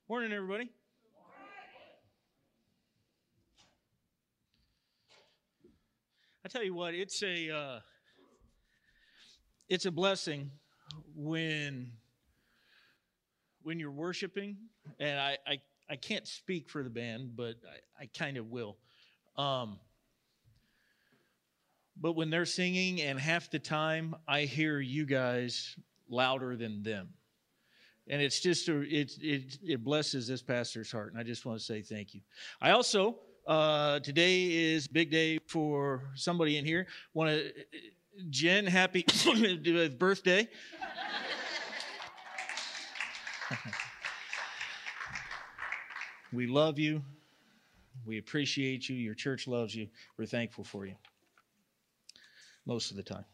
Morning, everybody. I tell you what, it's a blessing when you're worshiping, and I can't speak for the band, but I kind of will. But when they're singing, and half the time I hear you guys louder than them. And it's just, it blesses this pastor's heart. And I just want to say thank you. I also, today is a big day for somebody in here. Want to, Jen, happy birthday. We love you. We appreciate you. Your church loves you. We're thankful for you. Most of the time.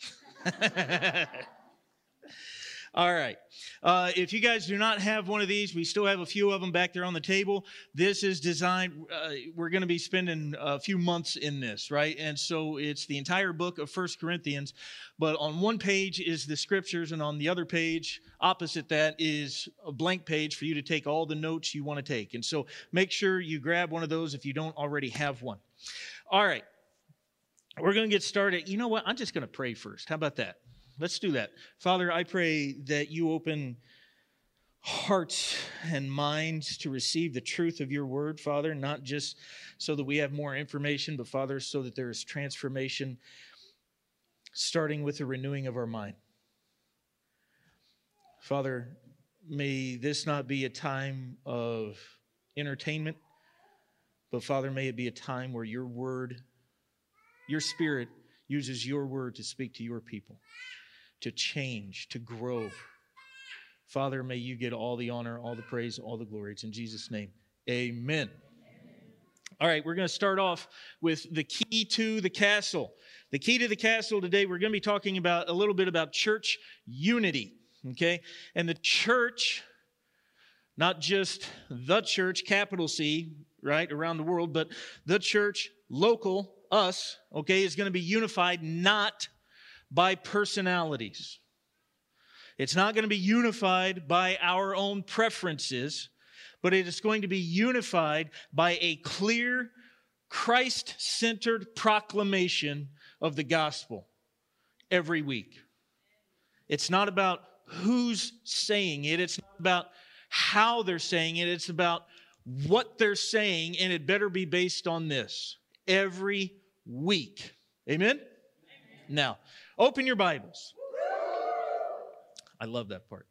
All right. If you guys do not have one of these, we still have a few of them back there on the table. This is designed, we're going to be spending a few months in this, right? And so it's the entire book of 1 Corinthians. But on one page is the scriptures, and on the other page, opposite that, is a blank page for you to take all the notes you want to take. And so make sure you grab one of those if you don't already have one. All right. We're going to get started. You know what? I'm just going to pray first. How about that? Let's do that. Father, I pray that you open hearts and minds to receive the truth of your word, Father, not just so that we have more information, but, Father, so that there is transformation starting with the renewing of our mind. Father, may this not be a time of entertainment, but, Father, may it be a time where your word, your Spirit uses your word to speak to your people, to change, to grow. Father, may you get all the honor, all the praise, all the glory. It's in Jesus' name. Amen. All right, we're going to start off with the key to the castle. The key to the castle today, we're going to be talking about a little bit about church unity, okay? And the church, not just the church, capital C, right, around the world, but the church, local, us, okay, is going to be unified not by personalities. It's not going to be unified by our own preferences, but it is going to be unified by a clear, Christ-centered proclamation of the gospel every week. It's not about who's saying it. It's not about how they're saying it. It's about what they're saying, and it better be based on this every week. Amen? Now, open your Bibles. I love that part.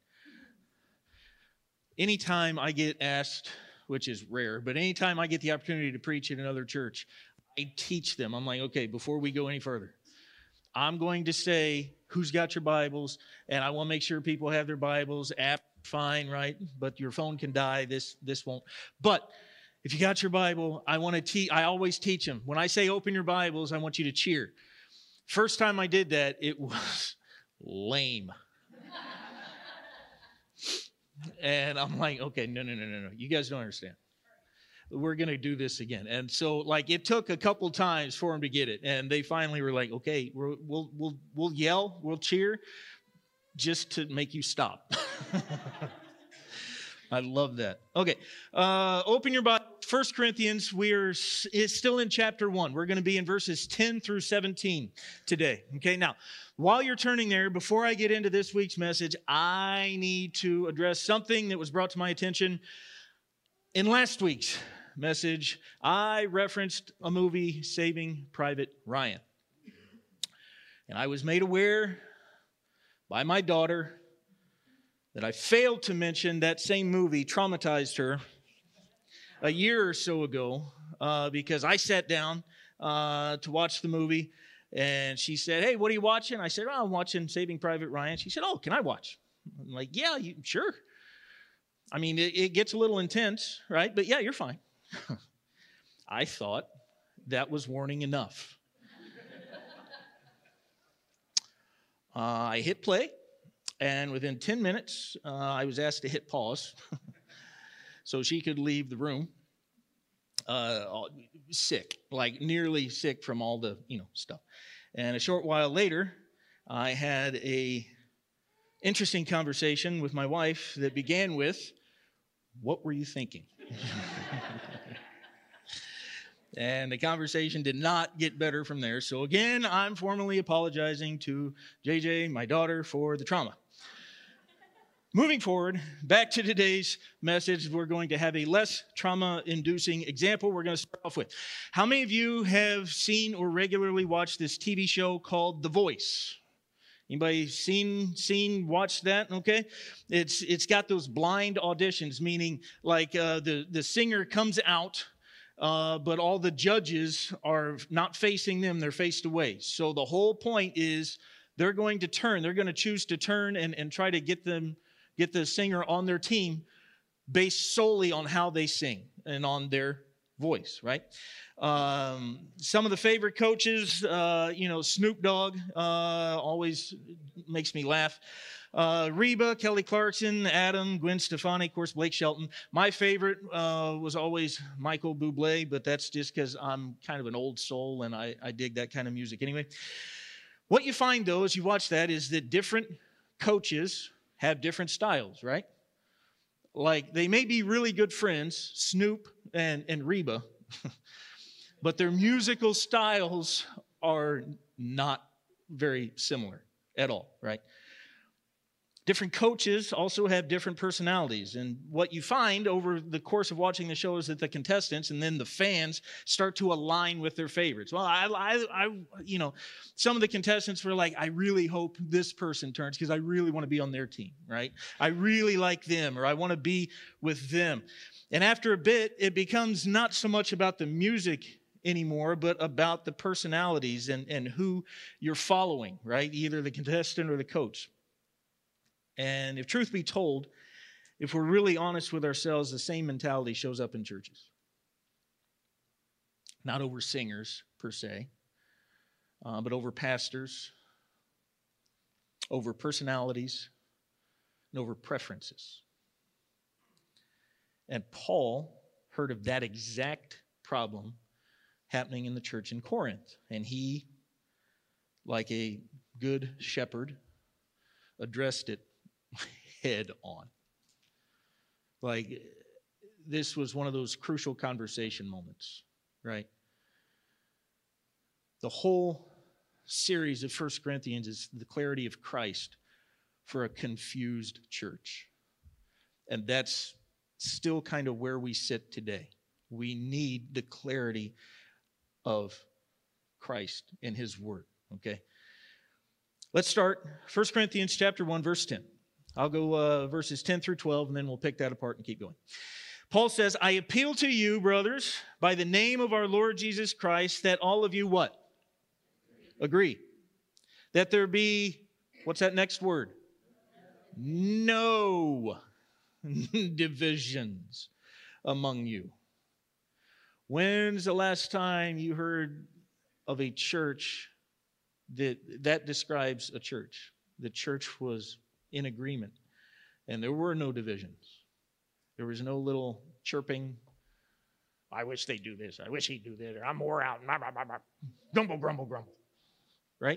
Anytime I get asked, which is rare, but anytime I get the opportunity to preach in another church, I teach them. I'm like, okay, before we go any further, I'm going to say, who's got your Bibles? And I want to make sure people have their Bibles. App, fine, right? But your phone can die. This won't. But if you got your Bible, I always teach them. When I say open your Bibles, I want you to cheer. First time I did that, it was lame. And I'm like, okay, no. You guys don't understand. We're going to do this again. And so, it took a couple times for them to get it. And they finally were like, okay, we'll yell, we'll cheer, just to make you stop. I love that. Okay, open your Bible. 1 Corinthians, it's still in chapter 1. We're going to be in verses 10 through 17 today. Okay, now, while you're turning there, before I get into this week's message, I need to address something that was brought to my attention in last week's message. I referenced a movie, Saving Private Ryan. And I was made aware by my daughter that I failed to mention that same movie traumatized her a year or so ago because I sat down to watch the movie, and she said, hey, what are you watching? I said, I'm watching Saving Private Ryan. She said, oh, can I watch? I'm like, yeah, sure. I mean, it gets a little intense, right? But yeah, you're fine. I thought that was warning enough. I hit play. And within 10 minutes, I was asked to hit pause so she could leave the room sick, nearly sick from all the, stuff. And a short while later, I had a interesting conversation with my wife that began with, What were you thinking? And the conversation did not get better from there. So again, I'm formally apologizing to JJ, my daughter, for the trauma. Moving forward, back to today's message, we're going to have a less trauma-inducing example we're going to start off with. How many of you have seen or regularly watched this TV show called The Voice? Anybody watched that? Okay. It's got those blind auditions, meaning like the singer comes out, but all the judges are not facing them, they're faced away. So the whole point is they're going to choose to turn and try to get the singer on their team based solely on how they sing and on their voice, right? Some of the favorite coaches, Snoop Dogg always makes me laugh. Reba, Kelly Clarkson, Adam, Gwen Stefani, of course, Blake Shelton. My favorite was always Michael Bublé, but that's just because I'm kind of an old soul and I dig that kind of music anyway. What you find, though, as you watch that is that different coaches have different styles, right? Like, they may be really good friends, Snoop and Reba, but their musical styles are not very similar at all, right? Different coaches also have different personalities. And what you find over the course of watching the show is that the contestants and then the fans start to align with their favorites. Well, some of the contestants were like, I really hope this person turns because I really want to be on their team, right? I really like them, or I want to be with them. And after a bit, it becomes not so much about the music anymore, but about the personalities and who you're following, right? Either the contestant or the coach. And if truth be told, if we're really honest with ourselves, the same mentality shows up in churches. Not over singers, per se, but over pastors, over personalities, and over preferences. And Paul heard of that exact problem happening in the church in Corinth. And he, like a good shepherd, addressed it head on. Like, this was one of those crucial conversation moments, right? The whole series of 1 Corinthians is the clarity of Christ for a confused church. And that's still kind of where we sit today. We need the clarity of Christ in His Word, okay? Let's start 1 Corinthians chapter 1, verse 10. I'll go verses 10 through 12, and then we'll pick that apart and keep going. Paul says, I appeal to you, brothers, by the name of our Lord Jesus Christ, that all of you what? Agree. That there be, what's that next word? No divisions among you. When's the last time you heard of a church that describes a church? The church was in agreement, and there were no divisions. There was no little chirping, I wish they'd do this, I wish he'd do that, or I'm more out, grumble, grumble, grumble, right?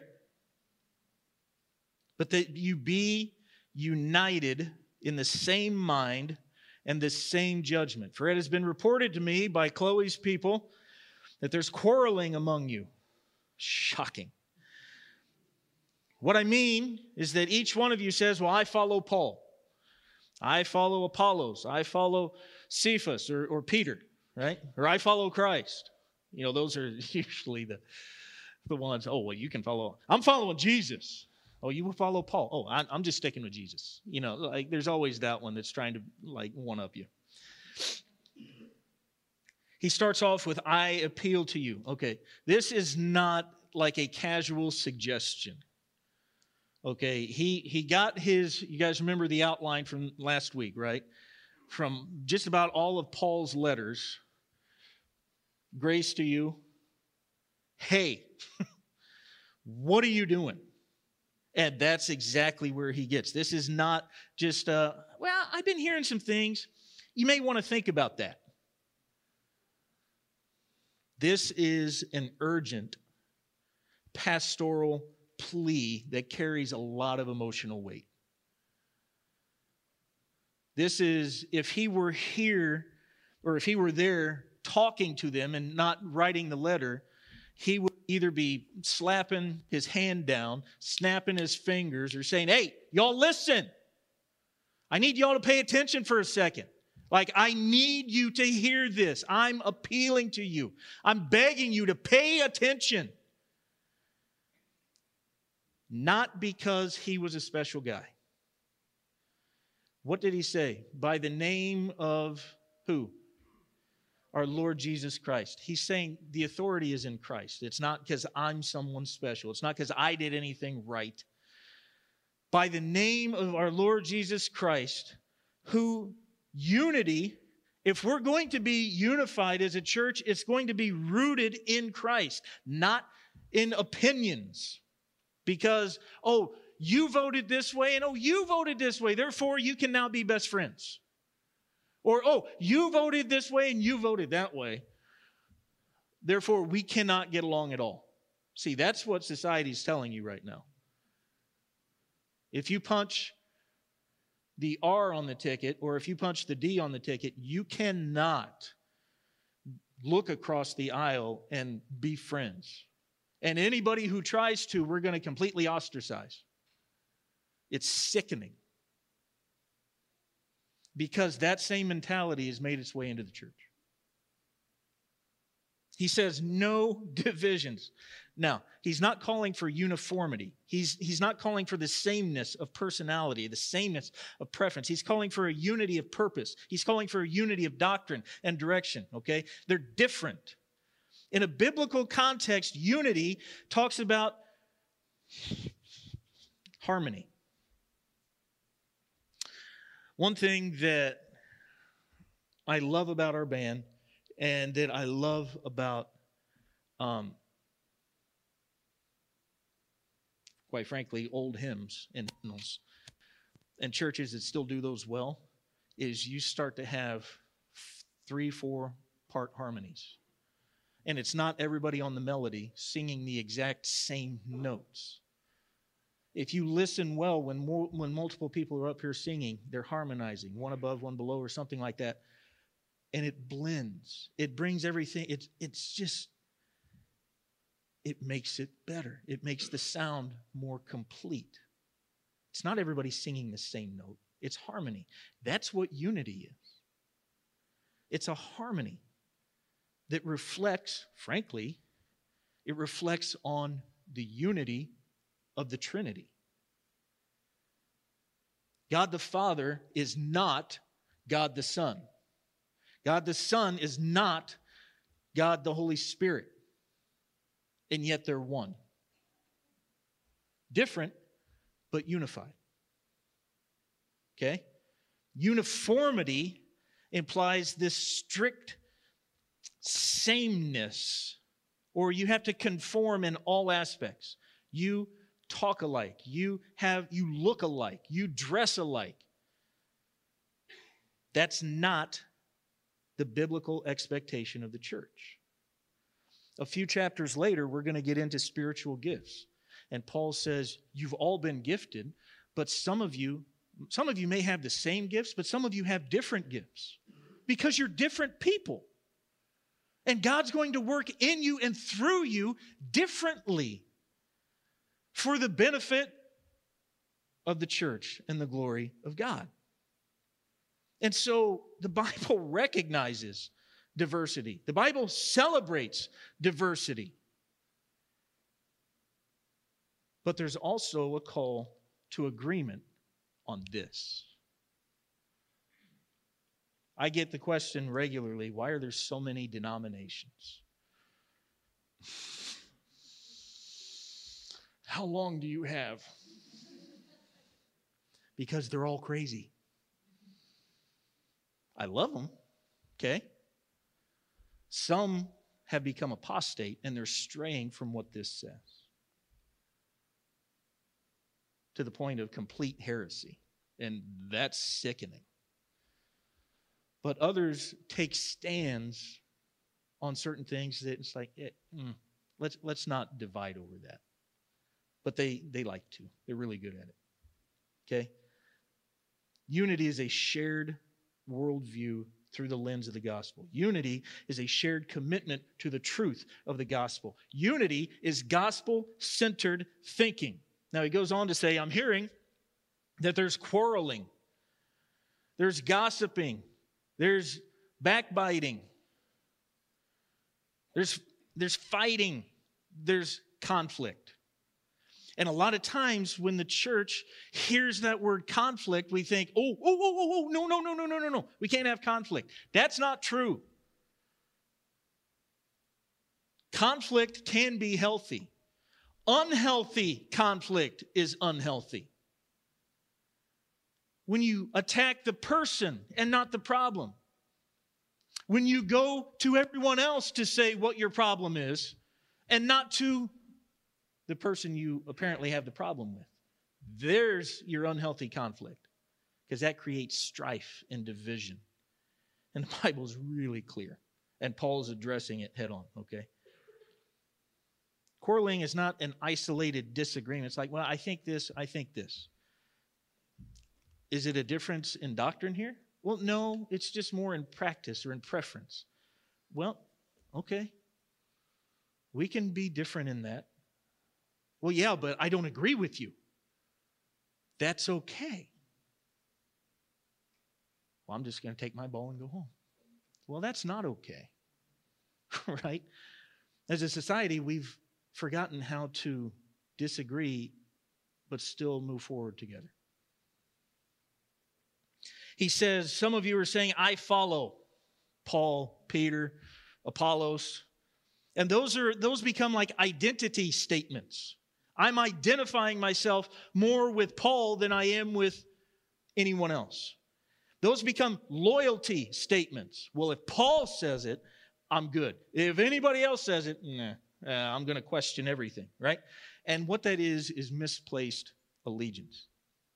But that you be united in the same mind and the same judgment. For it has been reported to me by Chloe's people that there's quarreling among you. Shocking. What I mean is that each one of you says, well, I follow Paul. I follow Apollos. I follow Cephas or Peter, right? Or I follow Christ. You know, those are usually the ones, oh, well, you can follow. I'm following Jesus. Oh, you will follow Paul. Oh, I'm just sticking with Jesus. You know, like there's always that one that's trying to like one-up you. He starts off with, I appeal to you. Okay, this is not like a casual suggestion. Okay, he got his, you guys remember the outline from last week, right? From just about all of Paul's letters. Grace to you. Hey, what are you doing? And that's exactly where he gets. This is not just, well, I've been hearing some things. You may want to think about that. This is an urgent pastoral plea that carries a lot of emotional weight. This is if he were here, or if he were there talking to them and not writing the letter, he would either be slapping his hand down, snapping his fingers, or saying, hey, y'all listen. I need y'all to pay attention for a second. Like, I need you to hear this. I'm appealing to you. I'm begging you to pay attention. Not because he was a special guy. What did he say? By the name of who? Our Lord Jesus Christ. He's saying the authority is in Christ. It's not because I'm someone special. It's not because I did anything right. By the name of our Lord Jesus Christ, who unity, if we're going to be unified as a church, it's going to be rooted in Christ, not in opinions. Because, oh, you voted this way, and oh, you voted this way, therefore you can now be best friends. Or, oh, you voted this way and you voted that way. Therefore, we cannot get along at all. See, that's what society is telling you right now. If you punch the R on the ticket, or if you punch the D on the ticket, you cannot look across the aisle and be friends. And anybody who tries to, we're going to completely ostracize. It's sickening. Because that same mentality has made its way into the church. He says no divisions. Now, he's not calling for uniformity. He's not calling for the sameness of personality, the sameness of preference. He's calling for a unity of purpose. He's calling for a unity of doctrine and direction, okay? They're different. In a biblical context, unity talks about harmony. One thing that I love about our band, and that I love about, quite frankly, old hymns and hymnals, and churches that still do those well, is you start to have 3-4 part harmonies. And it's not everybody on the melody singing the exact same notes. If you listen well, when multiple people are up here singing, they're harmonizing, one above, one below, or something like that. And it blends. It brings everything. It's just, it makes it better. It makes the sound more complete. It's not everybody singing the same note. It's harmony. That's what unity is. It's a harmony that reflects, frankly, it reflects on the unity of the Trinity. God the Father is not God the Son. God the Son is not God the Holy Spirit. And yet they're one. Different, but unified. Okay? Uniformity implies this strict sameness, or you have to conform in all aspects. You talk alike, you look alike, you dress alike. That's not the biblical expectation of the church. A few chapters later, we're going to get into spiritual gifts. And Paul says, you've all been gifted, but some of you may have the same gifts, but some of you have different gifts because you're different people. And God's going to work in you and through you differently for the benefit of the church and the glory of God. And so the Bible recognizes diversity. The Bible celebrates diversity. But there's also a call to agreement on this. I get the question regularly, why are there so many denominations? How long do you have? Because they're all crazy. I love them, okay? Some have become apostate and they're straying from what this says to the point of complete heresy, and that's sickening. But others take stands on certain things that it's like, let's not divide over that. But they like to. They're really good at it. Okay? Unity is a shared worldview through the lens of the gospel. Unity is a shared commitment to the truth of the gospel. Unity is gospel-centered thinking. Now he goes on to say, I'm hearing that there's quarreling, there's gossiping, there's backbiting, there's fighting, there's conflict. And a lot of times when the church hears that word conflict, we think, no. We can't have conflict. That's not true. Conflict can be healthy. Unhealthy conflict is unhealthy. When you attack the person and not the problem. When you go to everyone else to say what your problem is and not to the person you apparently have the problem with. There's your unhealthy conflict, because that creates strife and division. And the Bible's really clear, and Paul's addressing it head on, okay? Quarreling is not an isolated disagreement. It's like, well, I think this, I think this. Is it a difference in doctrine here? Well, no, it's just more in practice or in preference. Well, okay. We can be different in that. Well, yeah, but I don't agree with you. That's okay. Well, I'm just going to take my ball and go home. Well, that's not okay. Right? As a society, we've forgotten how to disagree, but still move forward together. He says, some of you are saying, I follow Paul, Peter, Apollos. And those become like identity statements. I'm identifying myself more with Paul than I am with anyone else. Those become loyalty statements. Well, if Paul says it, I'm good. If anybody else says it, I'm going to question everything, right? And what that is misplaced allegiance.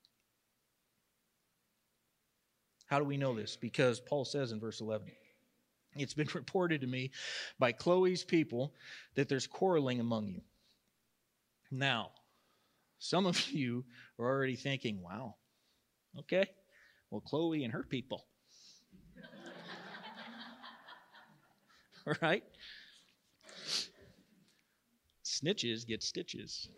How do we know this? Because Paul says in verse 11, it's been reported to me by Chloe's people that there's quarreling among you. Now, some of you are already thinking, wow, okay, well, Chloe and her people. Right? Snitches get stitches.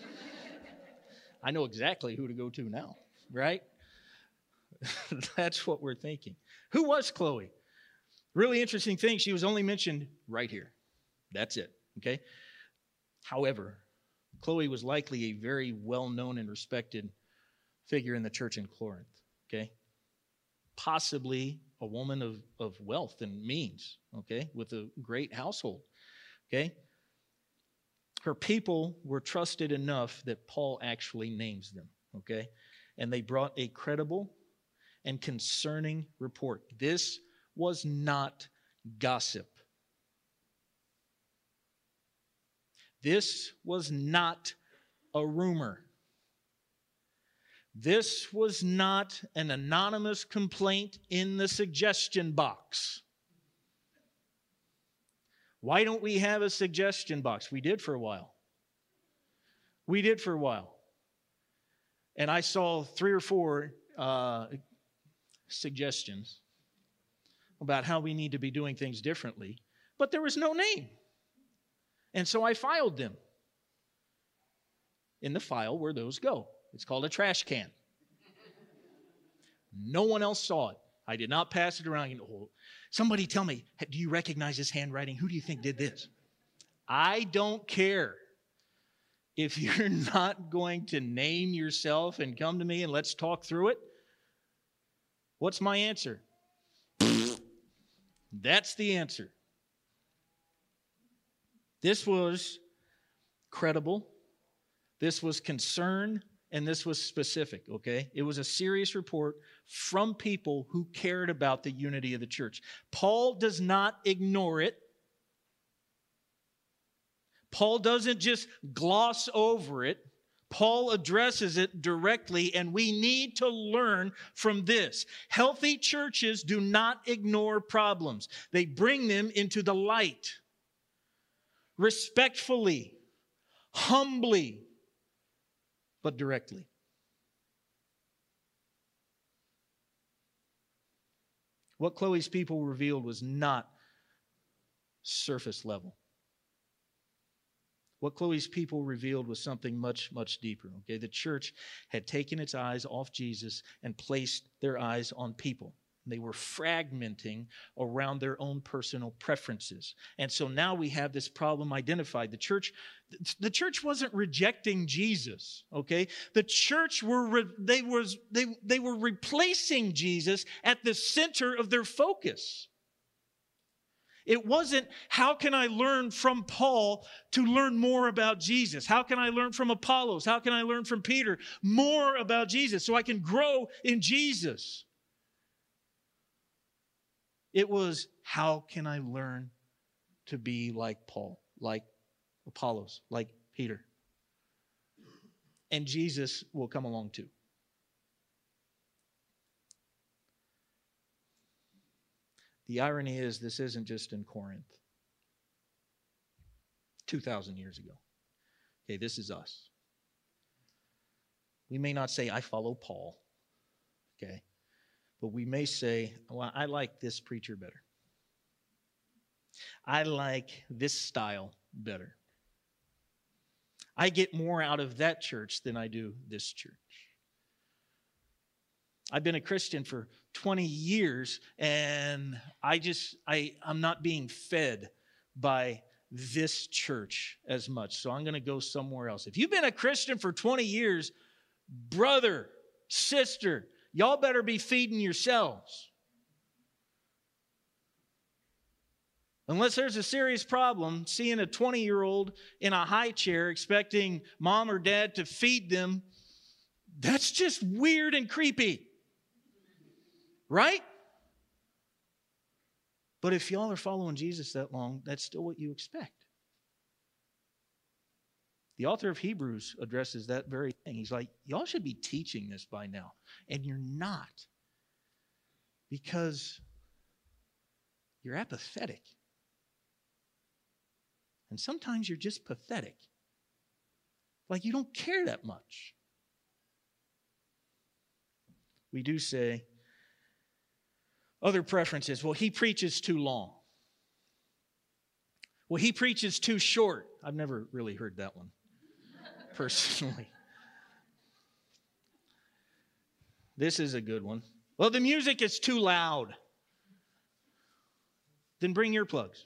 I know exactly who to go to now, right? That's what we're thinking. Who was Chloe? Really interesting thing, she was only mentioned right here. That's it, okay? However, Chloe was likely a very well-known and respected figure in the church in Corinth, okay? Possibly a woman of wealth and means, okay? With a great household, okay? Her people were trusted enough that Paul actually names them, okay? And they brought a credible and concerning report. This was not gossip. This was not a rumor. This was not an anonymous complaint in the suggestion box. Why don't we have a suggestion box? We did for a while. And I saw 3 or 4 suggestions about how we need to be doing things differently, but there was no name. And so I filed them in the file where those go. It's called a trash can. No one else saw it. I did not pass it around. Somebody tell me, do you recognize this handwriting? Who do you think did this? I don't care. If you're not going to name yourself and come to me and let's talk through it, what's my answer? That's the answer. This was credible. This was concern. And this was specific, okay? It was a serious report from people who cared about the unity of the church. Paul does not ignore it. Paul doesn't just gloss over it. Paul addresses it directly, and we need to learn from this. Healthy churches do not ignore problems. They bring them into the light. Respectfully, humbly, but directly. What Chloe's people revealed was not surface level. What Chloe's people revealed was something much, much deeper. Okay, the church had taken its eyes off Jesus and placed their eyes on people. They were fragmenting around their own personal preferences. And so now we have this problem identified. The church wasn't rejecting Jesus, okay? The church they were replacing Jesus at the center of their focus. It wasn't, how can I learn from Paul to learn more about Jesus? How can I learn from Apollos? How can I learn from Peter more about Jesus so I can grow in Jesus? It was, how can I learn to be like Paul, like Apollos, like Peter? And Jesus will come along too. The irony is, this isn't just in Corinth 2,000 years ago. Okay, this is us. We may not say, I follow Paul, okay? But we may say, well, I like this preacher better. I like this style better. I get more out of that church than I do this church. I've been a Christian for 20 years, and I'm not being fed by this church as much, so I'm going to go somewhere else. If you've been a Christian for 20 years, brother, sister, y'all better be feeding yourselves. Unless there's a serious problem, seeing a 20-year-old in a high chair expecting mom or dad to feed them, that's just weird and creepy. Right? But if y'all are following Jesus that long, that's still what you expect. The author of Hebrews addresses that very thing. He's like, y'all should be teaching this by now. And you're not. Because you're apathetic. And sometimes you're just pathetic. Like you don't care that much. We do say, other preferences, well, he preaches too long. Well, he preaches too short. I've never really heard that one, personally. This is a good one. Well, the music is too loud. Then bring earplugs.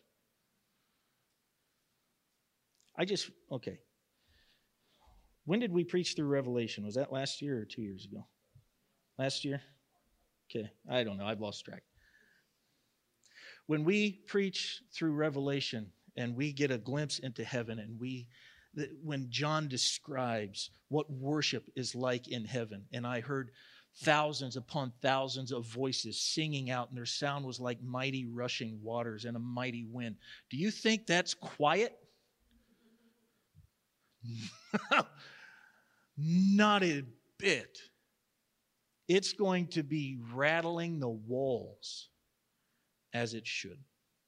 Okay. When did we preach through Revelation? Was that last year or 2 years ago? Last year? Okay, I don't know. I've lost track. When we preach through Revelation and we get a glimpse into heaven, and when John describes what worship is like in heaven, and I heard thousands upon thousands of voices singing out, and their sound was like mighty rushing waters and a mighty wind. Do you think that's quiet? Not a bit. It's going to be rattling the walls as it should.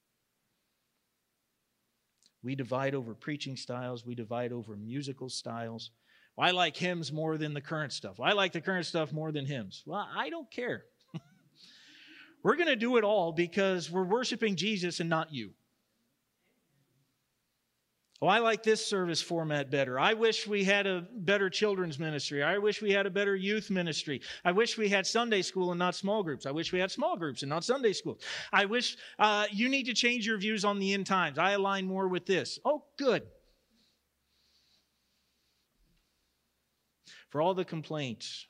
We divide over preaching styles. We divide over musical styles. Well, I like hymns more than the current stuff. Well, I like the current stuff more than hymns. Well, I don't care. We're going to do it all because we're worshiping Jesus and not you. Oh, I like this service format better. I wish we had a better children's ministry. I wish we had a better youth ministry. I wish we had Sunday school and not small groups. I wish we had small groups and not Sunday school. I wish you need to change your views on the end times. I align more with this. Oh, good. For all the complaints,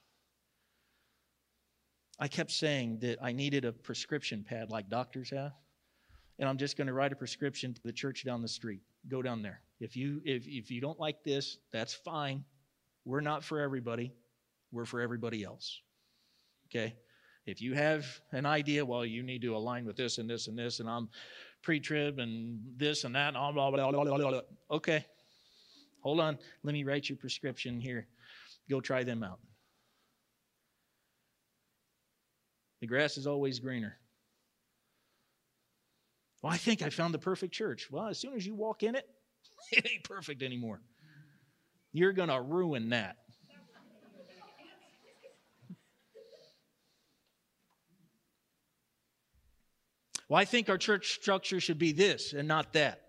I kept saying that I needed a prescription pad like doctors have. And I'm just going to write a prescription to the church down the street. Go down there. If you don't like this, that's fine. We're not for everybody. We're for everybody else. Okay? If you have an idea, well, you need to align with this and this and this, and I'm pre-trib and this and that, and blah, blah, blah, blah, blah. Okay. Hold on. Let me write you a prescription here. Go try them out. The grass is always greener. Well, I think I found the perfect church. Well, as soon as you walk in it, it ain't perfect anymore. You're going to ruin that. Well, I think our church structure should be this and not that.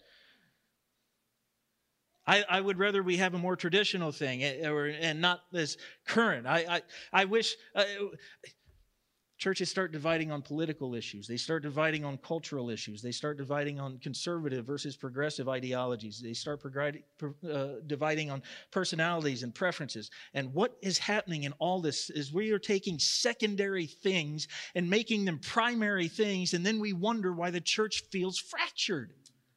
I would rather we have a more traditional thing and not this current. I wish churches start dividing on political issues. They start dividing on cultural issues. They start dividing on conservative versus progressive ideologies. They start dividing on personalities and preferences. And what is happening in all this is we are taking secondary things and making them primary things, and then we wonder why the church feels fractured.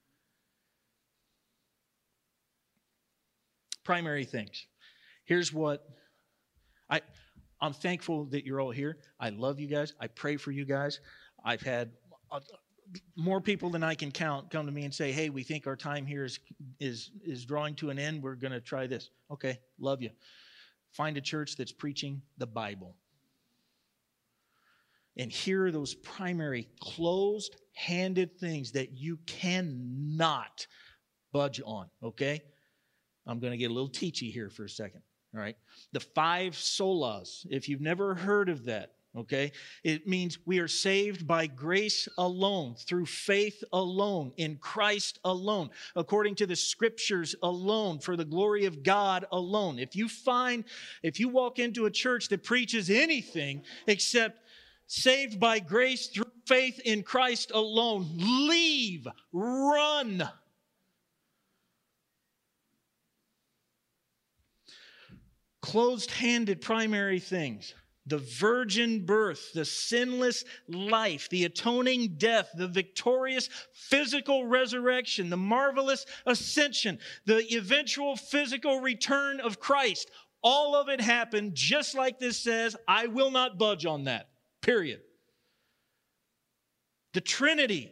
Primary things. Here's what I'm thankful that you're all here. I love you guys. I pray for you guys. I've had more people than I can count come to me and say, hey, we think our time here is drawing to an end. We're going to try this. Okay, love you. Find a church that's preaching the Bible. And here are those primary closed-handed things that you cannot budge on, okay? I'm going to get a little teachy here for a second, all right? The 5 solas, if you've never heard of that, okay, it means we are saved by grace alone, through faith alone, in Christ alone, according to the Scriptures alone, for the glory of God alone. If you walk into a church that preaches anything except saved by grace through faith in Christ alone, leave, run. Closed-handed primary things. The virgin birth, the sinless life, the atoning death, the victorious physical resurrection, the marvelous ascension, the eventual physical return of Christ. All of it happened just like this says. I will not budge on that. Period. The Trinity.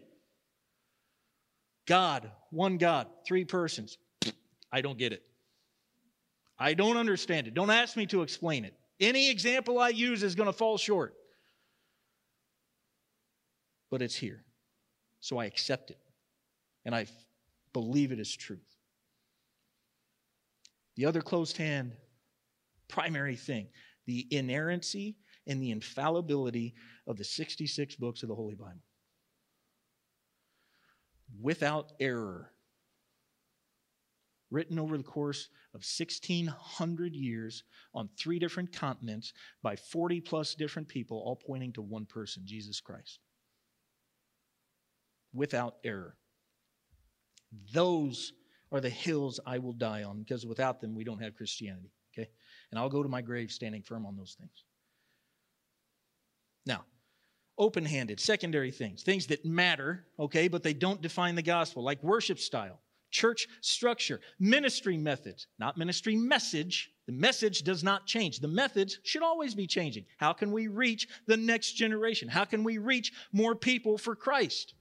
God, one God, 3 persons. I don't get it. I don't understand it. Don't ask me to explain it. Any example I use is going to fall short. But it's here. So I accept it. And I believe it is truth. The other closed hand, primary thing, the inerrancy and the infallibility of the 66 books of the Holy Bible. Without error. Written over the course of 1,600 years on 3 different continents by 40 plus different people, all pointing to one person, Jesus Christ. Without error. Those are the hills I will die on, because without them we don't have Christianity. Okay? And I'll go to my grave standing firm on those things. Now, open-handed, secondary things that matter, okay, but they don't define the gospel, like worship style. Church structure, ministry methods, not ministry message. The message does not change. The methods should always be changing. How can we reach the next generation? How can we reach more people for Christ?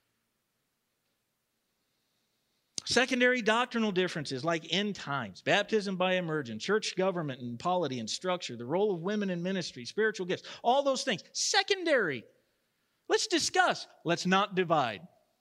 Secondary doctrinal differences like end times, baptism by immersion, church government and polity and structure, the role of women in ministry, spiritual gifts, all those things. Secondary. Let's discuss. Let's not divide.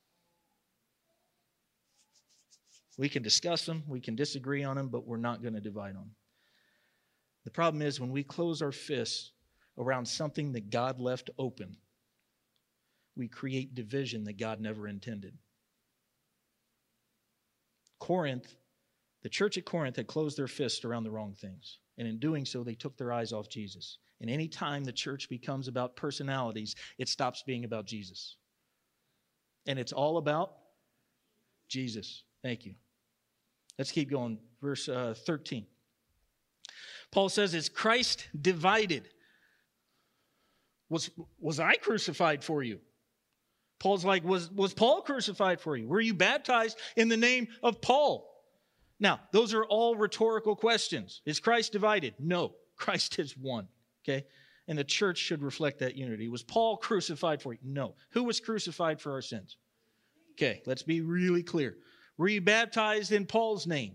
We can discuss them, we can disagree on them, but we're not going to divide on them. The problem is when we close our fists around something that God left open, we create division that God never intended. Corinth, the church at Corinth had closed their fists around the wrong things. And in doing so, they took their eyes off Jesus. And any time the church becomes about personalities, it stops being about Jesus. And it's all about Jesus. Thank you. Let's keep going. Verse 13. Paul says, is Christ divided? Was I crucified for you? Paul's like, was Paul crucified for you? Were you baptized in the name of Paul? Now, those are all rhetorical questions. Is Christ divided? No, Christ is one. Okay? And the church should reflect that unity. Was Paul crucified for you? No. Who was crucified for our sins? Okay, let's be really clear. Were you baptized in Paul's name?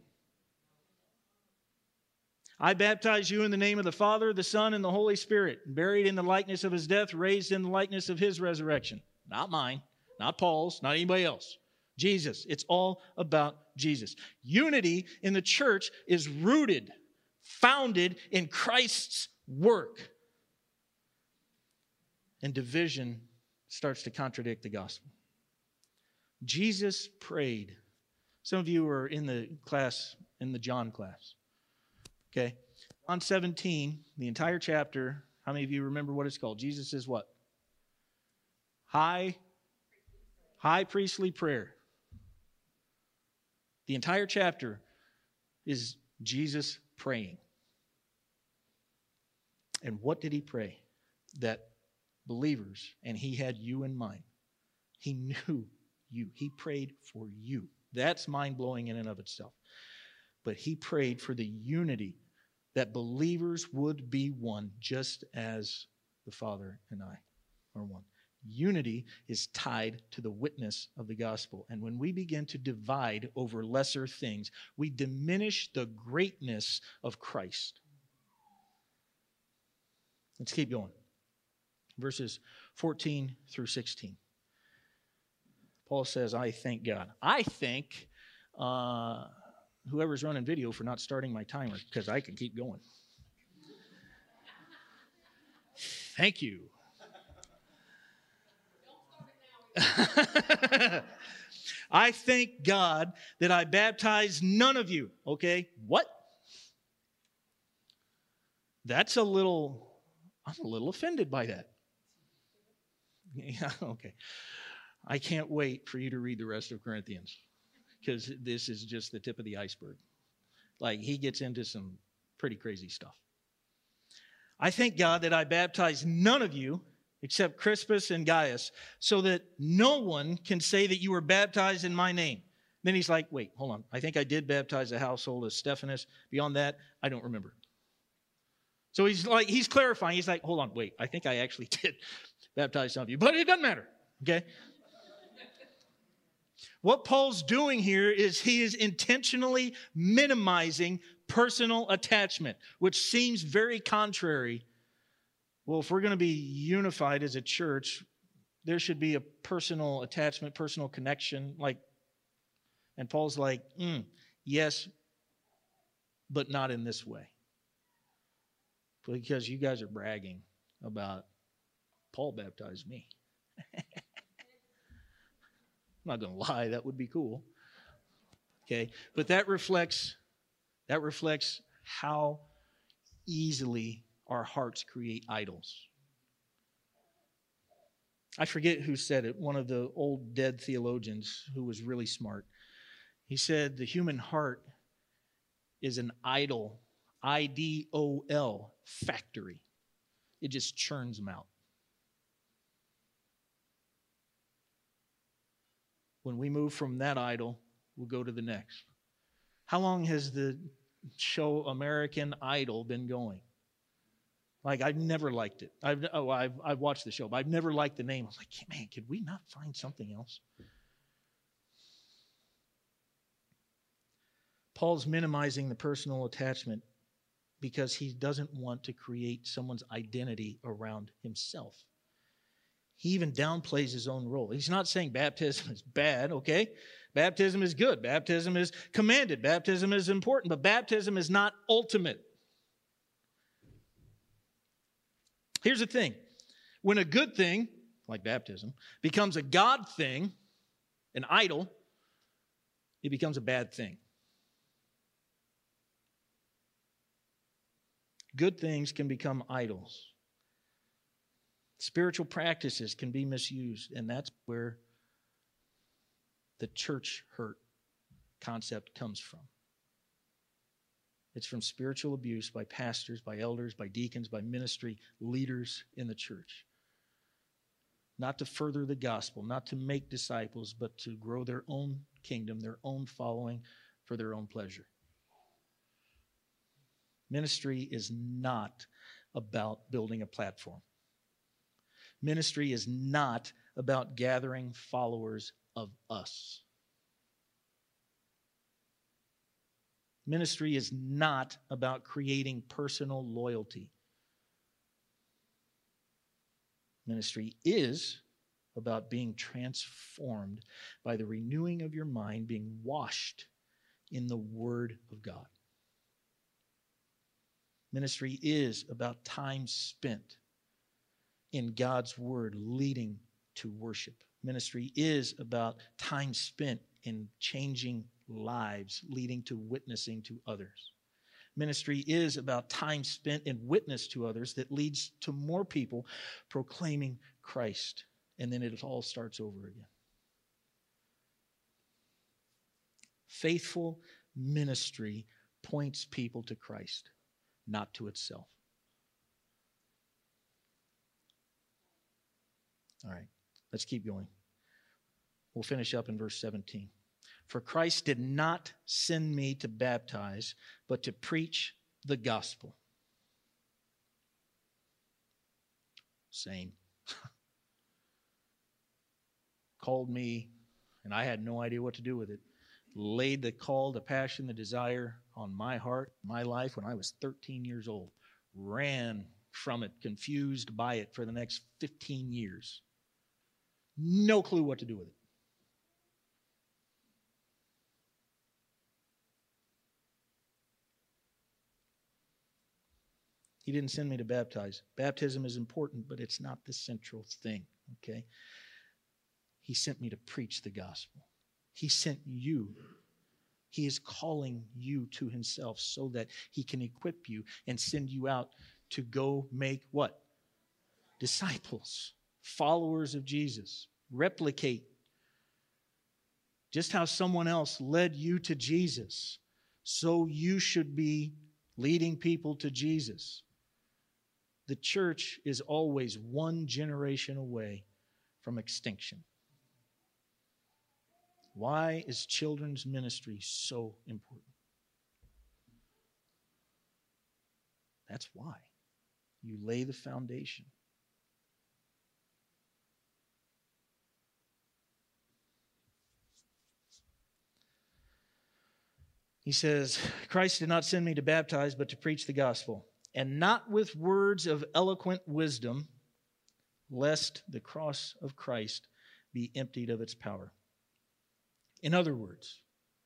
I baptize you in the name of the Father, the Son, and the Holy Spirit, buried in the likeness of his death, raised in the likeness of his resurrection. Not mine, not Paul's, not anybody else. Jesus. It's all about Jesus. Unity in the church is rooted, founded in Christ's work. And division starts to contradict the gospel. Jesus prayed. Some of you were in the class, in the John class. Okay? John 17, the entire chapter, how many of you remember what it's called? Jesus is what? High priestly prayer. The entire chapter is Jesus praying. And what did he pray? That believers, and he had you in mind. He knew you. He prayed for you. That's mind-blowing in and of itself. But he prayed for the unity, that believers would be one, just as the Father and I are one. Unity is tied to the witness of the gospel. And when we begin to divide over lesser things, we diminish the greatness of Christ. Let's keep going. Verses 14 through 16. Paul says, I thank God. I thank whoever's running video for not starting my timer, because I can keep going. Thank you. I thank God that I baptized none of you. Okay, what? I'm a little offended by that. Yeah, okay. I can't wait for you to read the rest of Corinthians, because this is just the tip of the iceberg. Like, he gets into some pretty crazy stuff. I thank God that I baptized none of you except Crispus and Gaius, so that no one can say that you were baptized in my name. Then he's like, wait, hold on. I think I did baptize the household of Stephanas. Beyond that, I don't remember. So he's clarifying. He's like, hold on, wait. I think I actually did baptize some of you. But it doesn't matter, okay? What Paul's doing here is he is intentionally minimizing personal attachment, which seems very contrary. Well, if we're going to be unified as a church, there should be a personal attachment, personal connection. And Paul's like, yes, but not in this way. Because you guys are bragging about Paul baptized me. I'm not going to lie, that would be cool. Okay, but that reflects how easily our hearts create idols. I forget who said it, one of the old dead theologians who was really smart. He said the human heart is an idol, IDOL, factory. It just churns them out. When we move from that idol, we'll go to the next. How long has the show American Idol been going? I've never liked it. I've watched the show, but I've never liked the name. I was like, man, could we not find something else? Paul's minimizing the personal attachment because he doesn't want to create someone's identity around himself. He even downplays his own role. He's not saying baptism is bad, okay? Baptism is good. Baptism is commanded. Baptism is important, but baptism is not ultimate. Here's the thing. When a good thing, like baptism, becomes a God thing, an idol, it becomes a bad thing. Good things can become idols. Spiritual practices can be misused, and that's where the church hurt concept comes from. It's from spiritual abuse by pastors, by elders, by deacons, by ministry leaders in the church. Not to further the gospel, not to make disciples, but to grow their own kingdom, their own following for their own pleasure. Ministry is not about building a platform. Ministry is not about gathering followers of us. Ministry is not about creating personal loyalty. Ministry is about being transformed by the renewing of your mind, being washed in the Word of God. Ministry is about time spent in God's Word leading to worship. Ministry is about time spent in changing lives, leading to witnessing to others. Ministry is about time spent in witness to others that leads to more people proclaiming Christ. And then it all starts over again. Faithful ministry points people to Christ, not to itself. All right, let's keep going. We'll finish up in verse 17. For Christ did not send me to baptize, but to preach the gospel. Same. Called me, and I had no idea what to do with it. Laid the call, the passion, the desire on my heart, my life when I was 13 years old. Ran from it, confused by it for the next 15 years. No clue what to do with it. He didn't send me to baptize. Baptism is important, but it's not the central thing, okay? He sent me to preach the gospel. He sent you. He is calling you to himself so that he can equip you and send you out to go make what? Disciples, followers of Jesus. Replicate just how someone else led you to Jesus. So you should be leading people to Jesus. The church is always one generation away from extinction. Why is children's ministry so important? That's why. You lay the foundation. He says, Christ did not send me to baptize, but to preach the gospel, and not with words of eloquent wisdom, lest the cross of Christ be emptied of its power. In other words,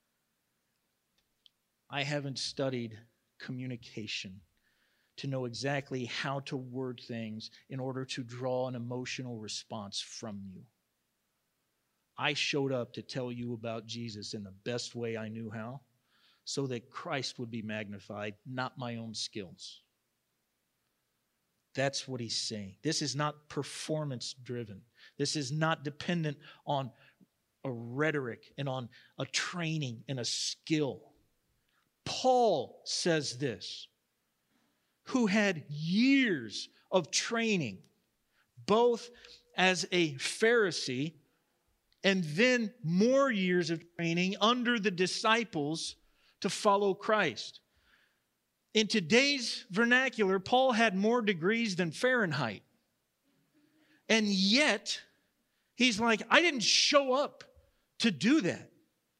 I haven't studied communication to know exactly how to word things in order to draw an emotional response from you. I showed up to tell you about Jesus in the best way I knew how, so that Christ would be magnified, not my own skills. That's what he's saying. This is not performance-driven. This is not dependent on a rhetoric and on a training and a skill. Paul says this, who had years of training, both as a Pharisee and then more years of training under the disciples to follow Christ. In today's vernacular, Paul had more degrees than Fahrenheit. And yet, he's like, I didn't show up to do that.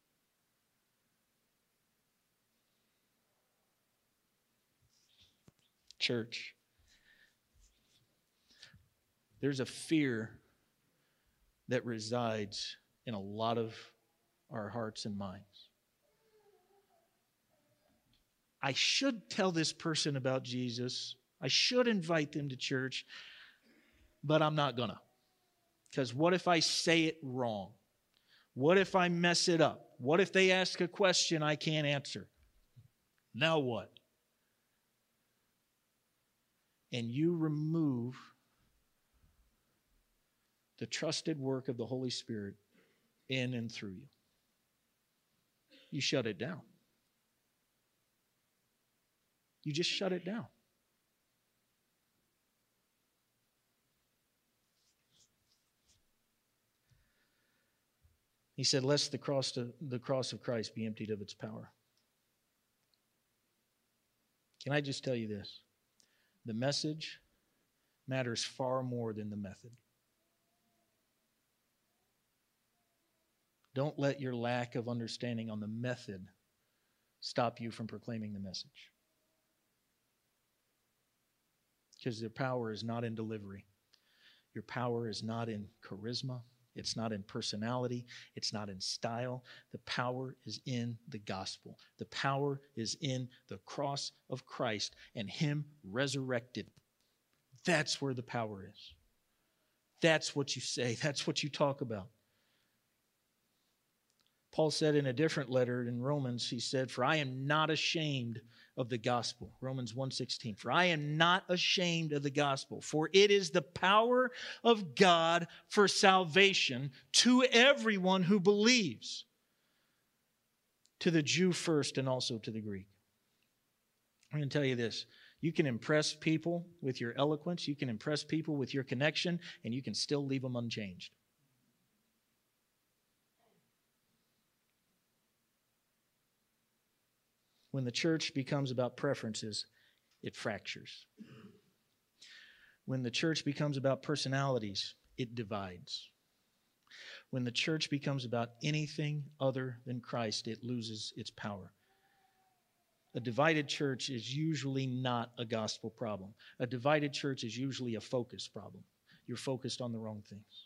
Church, there's a fear that resides in a lot of our hearts and minds. I should tell this person about Jesus. I should invite them to church, but I'm not gonna. Because what if I say it wrong? What if I mess it up? What if they ask a question I can't answer? Now what? And you remove the trusted work of the Holy Spirit in and through you. You shut it down. You just shut it down. He said, lest the cross of Christ be emptied of its power. Can I just tell you this? The message matters far more than the method. Don't let your lack of understanding on the method stop you from proclaiming the message. Because your power is not in delivery. Your power is not in charisma. It's not in personality. It's not in style. The power is in the gospel. The power is in the cross of Christ and Him resurrected. That's where the power is. That's what you say. That's what you talk about. Paul said in a different letter in Romans, he said, "For I am not ashamed of the gospel." Romans 1:16. "For I am not ashamed of the gospel, for it is the power of God for salvation to everyone who believes, to the Jew first and also to the Greek." I'm going to tell you this. You can impress people with your eloquence. You can impress people with your connection, and you can still leave them unchanged. When the church becomes about preferences, it fractures. When the church becomes about personalities, it divides. When the church becomes about anything other than Christ, it loses its power. A divided church is usually not a gospel problem. A divided church is usually a focus problem. You're focused on the wrong things.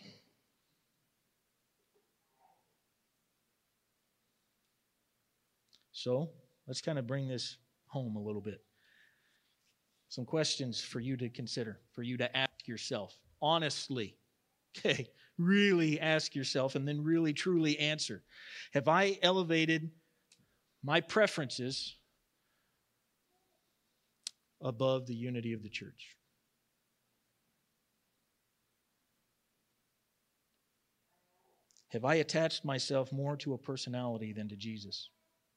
So, let's kind of bring this home a little bit. Some questions for you to consider, for you to ask yourself honestly. Okay, really ask yourself and then really truly answer. Have I elevated my preferences above the unity of the church? Have I attached myself more to a personality than to Jesus?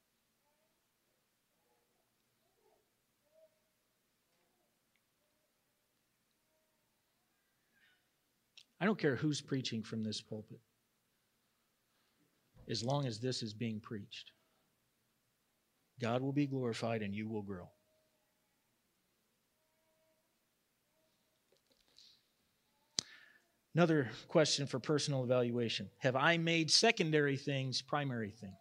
I don't care who's preaching from this pulpit, as long as this is being preached. God will be glorified and you will grow. Another question for personal evaluation. Have I made secondary things primary things?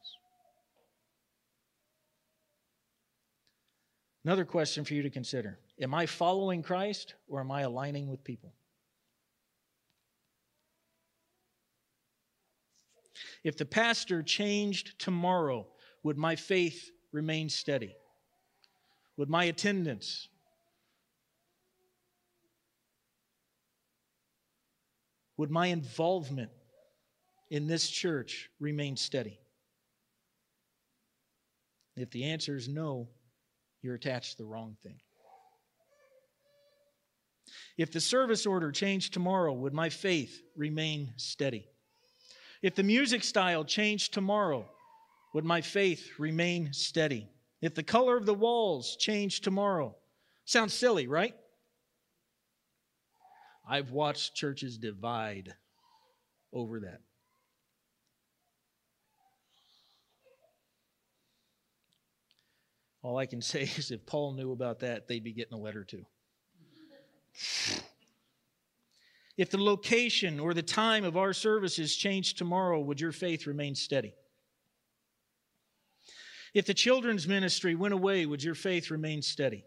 Another question for you to consider. Am I following Christ or am I aligning with people? If the pastor changed tomorrow, would my faith remain steady? Would my attendance? Would my involvement in this church remain steady? If the answer is no, you're attached to the wrong thing. If the service order changed tomorrow, would my faith remain steady? If the music style changed tomorrow, would my faith remain steady? If the color of the walls changed tomorrow, sounds silly, right? I've watched churches divide over that. All I can say is if Paul knew about that, they'd be getting a letter too. If the location or the time of our services changed tomorrow, would your faith remain steady? If the children's ministry went away, would your faith remain steady?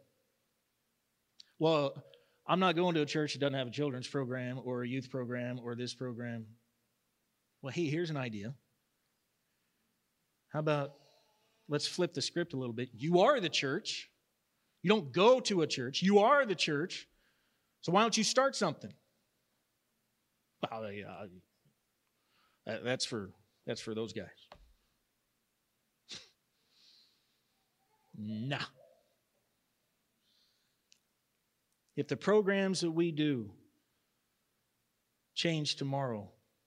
Well, I'm not going to a church that doesn't have a children's program or a youth program or this program. Well, hey, here's an idea. How about let's flip the script a little bit. You are the church. You don't go to a church. You are the church. So why don't you start something? Well, that's for those guys. Nah. If the programs that we do change tomorrow,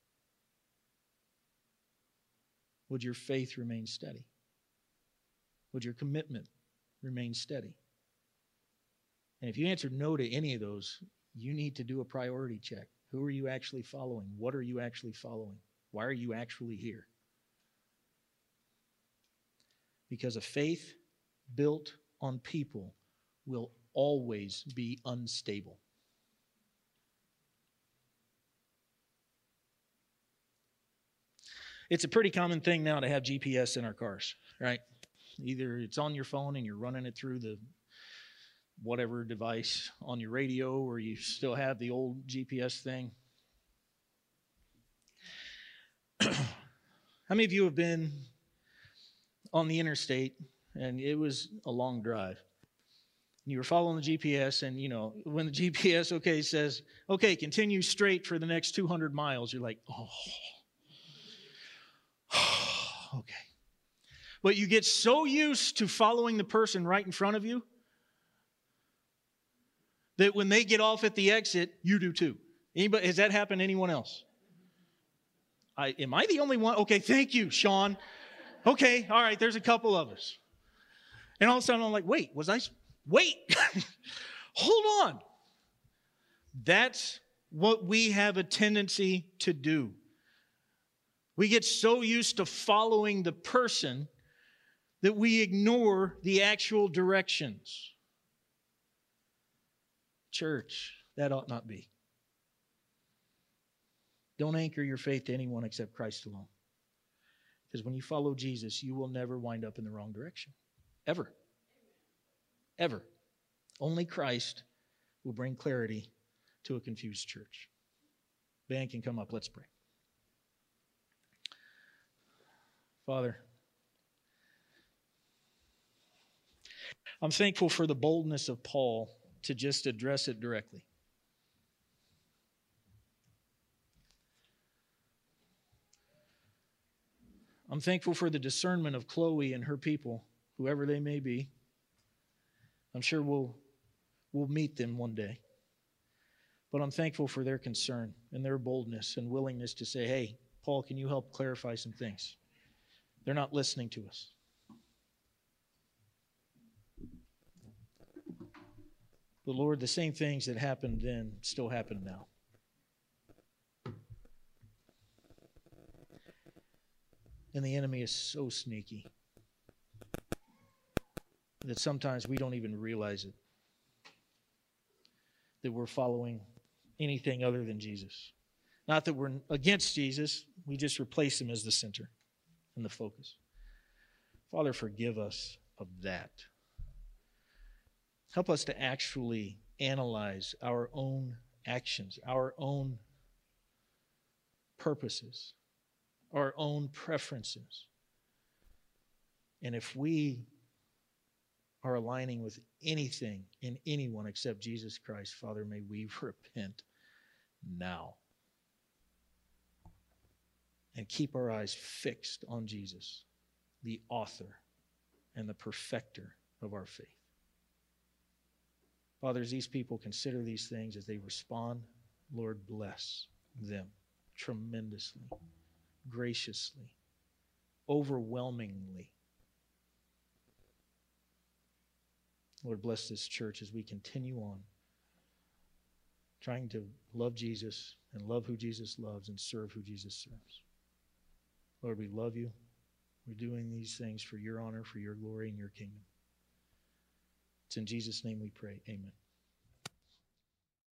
would your faith remain steady? Would your commitment remain steady? And if you answered no to any of those, you need to do a priority check. Who are you actually following? What are you actually following? Why are you actually here? Because a faith built on people will always be unstable. It's a pretty common thing now to have GPS in our cars, right? Either it's on your phone and you're running it through the whatever device on your radio, or you still have the old GPS thing. How many of you have been on the interstate and it was a long drive You were following the GPS, and when the GPS says, okay, continue straight for the next 200 miles, you're like, oh, okay. But you get so used to following the person right in front of you that when they get off at the exit, you do too. Anybody, has that happened to anyone else? Am I the only one? Okay, thank you, Sean. Okay, all right, there's a couple of us. And all of a sudden I'm like, wait, hold on. That's what we have a tendency to do. We get so used to following the person that we ignore the actual directions. Church, that ought not be. Don't anchor your faith to anyone except Christ alone. Because when you follow Jesus, you will never wind up in the wrong direction. Ever. Ever. Only Christ will bring clarity to a confused church. Band can come up. Let's pray. Father, I'm thankful for the boldness of Paul to just address it directly. I'm thankful for the discernment of Chloe and her people, whoever they may be. I'm sure we'll meet them one day. But I'm thankful for their concern and their boldness and willingness to say, hey, Paul, can you help clarify some things? They're not listening to us. But Lord, the same things that happened then still happen now. And the enemy is so sneaky that sometimes we don't even realize it, that we're following anything other than Jesus. Not that we're against Jesus, we just replace him as the center and the focus. Father, forgive us of that. Help us to actually analyze our own actions, our own purposes, our own preferences. And if we are aligning with anything and anyone except Jesus Christ, Father, may we repent now and keep our eyes fixed on Jesus, the author and the perfecter of our faith. Father, as these people consider these things, as they respond, Lord, bless them tremendously, graciously, overwhelmingly. Lord, bless this church as we continue on trying to love Jesus and love who Jesus loves and serve who Jesus serves. Lord, we love you. We're doing these things for your honor, for your glory, and your kingdom. It's in Jesus' name we pray. Amen.